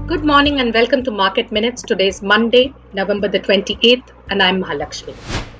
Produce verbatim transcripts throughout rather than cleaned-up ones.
Good morning and welcome to Market Minutes. Today is Monday, November the twenty-eighth, and I'm Mahalakshmi.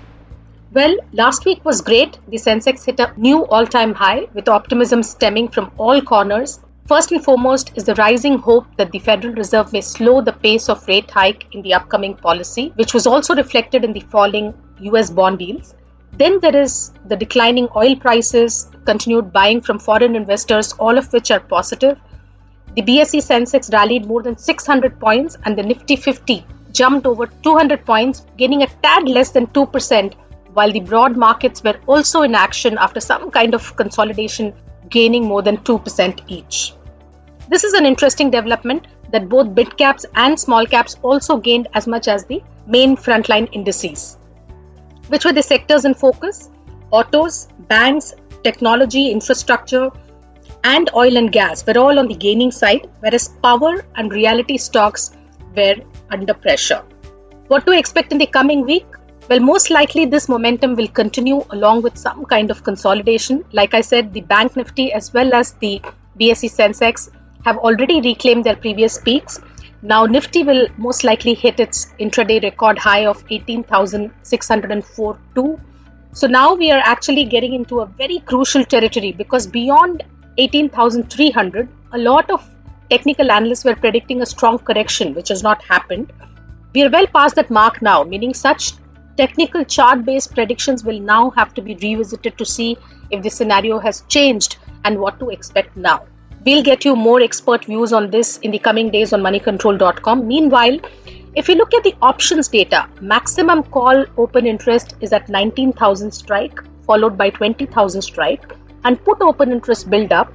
Well, last week was great. The Sensex hit a new all-time high with optimism stemming from all corners. First and foremost is the rising hope that the Federal Reserve may slow the pace of rate hike in the upcoming policy, which was also reflected in the falling U S bond yields. Then there is the declining oil prices, continued buying from foreign investors, all of which are positive. The B S E Sensex rallied more than six hundred points and the Nifty fifty jumped over two hundred points, gaining a tad less than two percent, while the broad markets were also in action after some kind of consolidation, gaining more than two percent each. This is an interesting development that both mid caps and small caps also gained as much as the main frontline indices. Which were the sectors in focus? Autos, banks, technology, infrastructure, and oil and gas were all on the gaining side, whereas power and reality stocks were under pressure. What to expect in the coming week? Well, most likely this momentum will continue along with some kind of consolidation. Like I said, the Bank Nifty as well as the B S E Sensex have already reclaimed their previous peaks. Now Nifty will most likely hit its intraday record high of eighteen thousand six hundred four point two. So now we are actually getting into a very crucial territory because beyond eighteen thousand three hundred, a lot of technical analysts were predicting a strong correction, which has not happened. We are well past that mark now, meaning such technical chart-based predictions will now have to be revisited to see if the scenario has changed and what to expect now. We'll get you more expert views on this in the coming days on money control dot com. Meanwhile, if you look at the options data, maximum call open interest is at nineteen thousand strike, followed by twenty thousand strike. And put open interest build up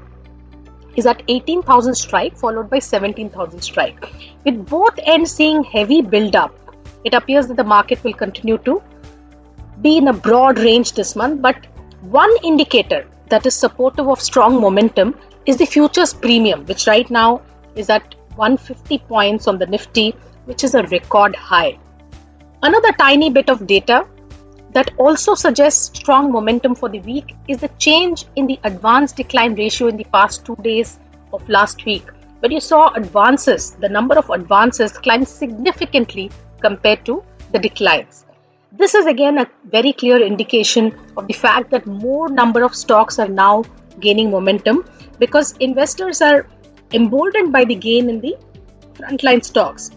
is at eighteen thousand strike followed by seventeen thousand strike. With both ends seeing heavy build up, it appears that the market will continue to be in a broad range this month. But one indicator that is supportive of strong momentum is the futures premium, which right now is at one hundred fifty points on the Nifty, which is a record high. Another tiny bit of data that also suggests strong momentum for the week is the change in the advance decline ratio in the past two days of last week, where you saw advances, the number of advances climbed significantly compared to the declines. This is again a very clear indication of the fact that more number of stocks are now gaining momentum because investors are emboldened by the gain in the frontline stocks.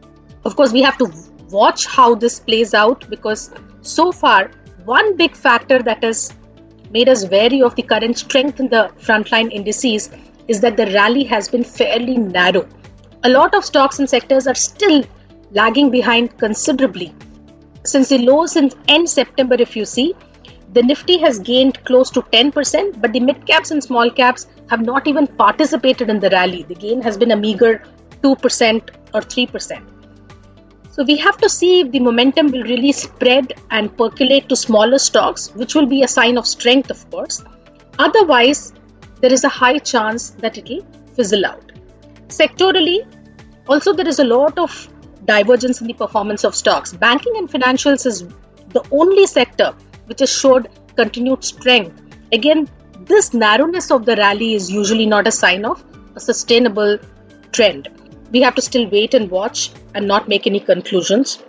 Of course, we have to watch how this plays out because so far, one big factor that has made us wary of the current strength in the frontline indices is that the rally has been fairly narrow. A lot of stocks and sectors are still lagging behind considerably. Since the lows in end September, if you see, the Nifty has gained close to ten percent, but the mid caps and small caps have not even participated in the rally. The gain has been a meager two percent or three percent. So we have to see if the momentum will really spread and percolate to smaller stocks, which will be a sign of strength, of course. Otherwise, there is a high chance that it will fizzle out. Sectorally, also there is a lot of divergence in the performance of stocks. Banking and financials is the only sector which has showed continued strength. Again, this narrowness of the rally is usually not a sign of a sustainable trend. We have to still wait and watch and not make any conclusions.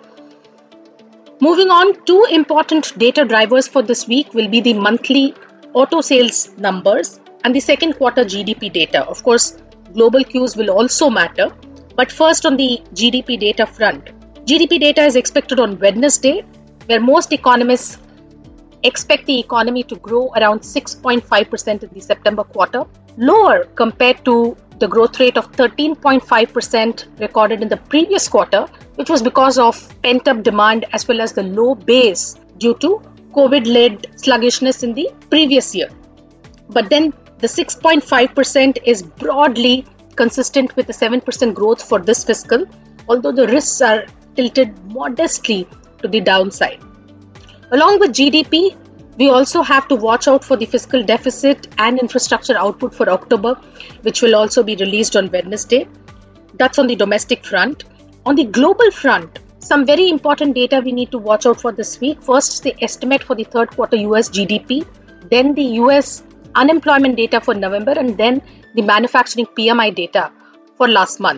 Moving on, two important data drivers for this week will be the monthly auto sales numbers and the second quarter G D P data. Of course, global cues will also matter. But first on the G D P data front. G D P data is expected on Wednesday, where most economists expect the economy to grow around six point five percent in the September quarter, lower compared to the growth rate of thirteen point five percent recorded in the previous quarter, which was because of pent-up demand as well as the low base due to COVID-led sluggishness in the previous year. But then the six point five percent is broadly consistent with the seven percent growth for this fiscal, although the risks are tilted modestly to the downside. Along with G D P, we also have to watch out for the fiscal deficit and infrastructure output for October, which will also be released on Wednesday. That's on the domestic front. On the global front, some very important data we need to watch out for this week. First, the estimate for the third quarter U S G D P, then the U S unemployment data for November, and then the manufacturing P M I data for last month.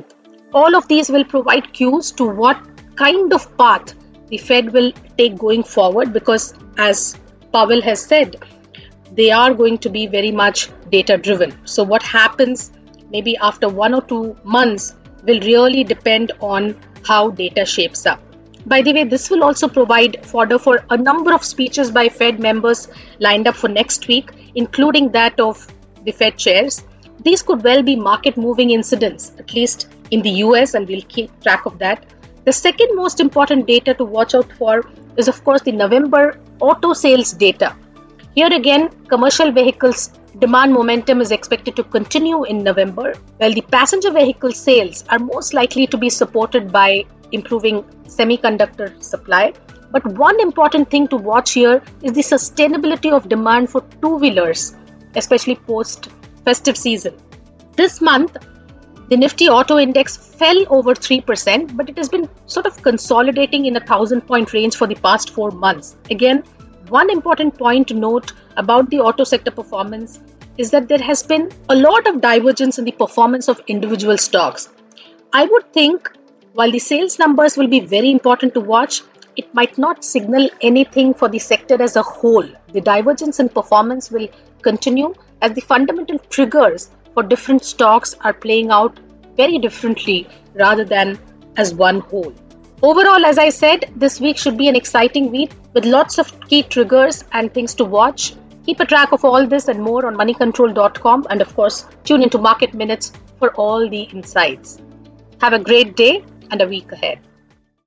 All of these will provide cues to what kind of path the Fed will take going forward, because as Powell has said, they are going to be very much data driven. So what happens maybe after one or two months will really depend on how data shapes up. By the way, this will also provide fodder for a number of speeches by Fed members lined up for next week, including that of the Fed chairs. These could well be market moving incidents, at least in the U S, and we'll keep track of that. The second most important data to watch out for is, of course, the November auto sales data. Here again, commercial vehicles demand momentum is expected to continue in November, while the passenger vehicle sales are most likely to be supported by improving semiconductor supply. But one important thing to watch here is the sustainability of demand for two-wheelers, especially post-festive season. This month, the Nifty Auto Index fell over three percent, but it has been sort of consolidating in a thousand-point range for the past four months. Again, one important point to note about the auto sector performance is that there has been a lot of divergence in the performance of individual stocks. I would think while the sales numbers will be very important to watch, it might not signal anything for the sector as a whole. The divergence in performance will continue as the fundamental triggers for different stocks are playing out very differently rather than as one whole. Overall, as I said, this week should be an exciting week with lots of key triggers and things to watch. Keep a track of all this and more on money control dot com, and of course, tune into Market Minutes for all the insights. Have a great day and a week ahead.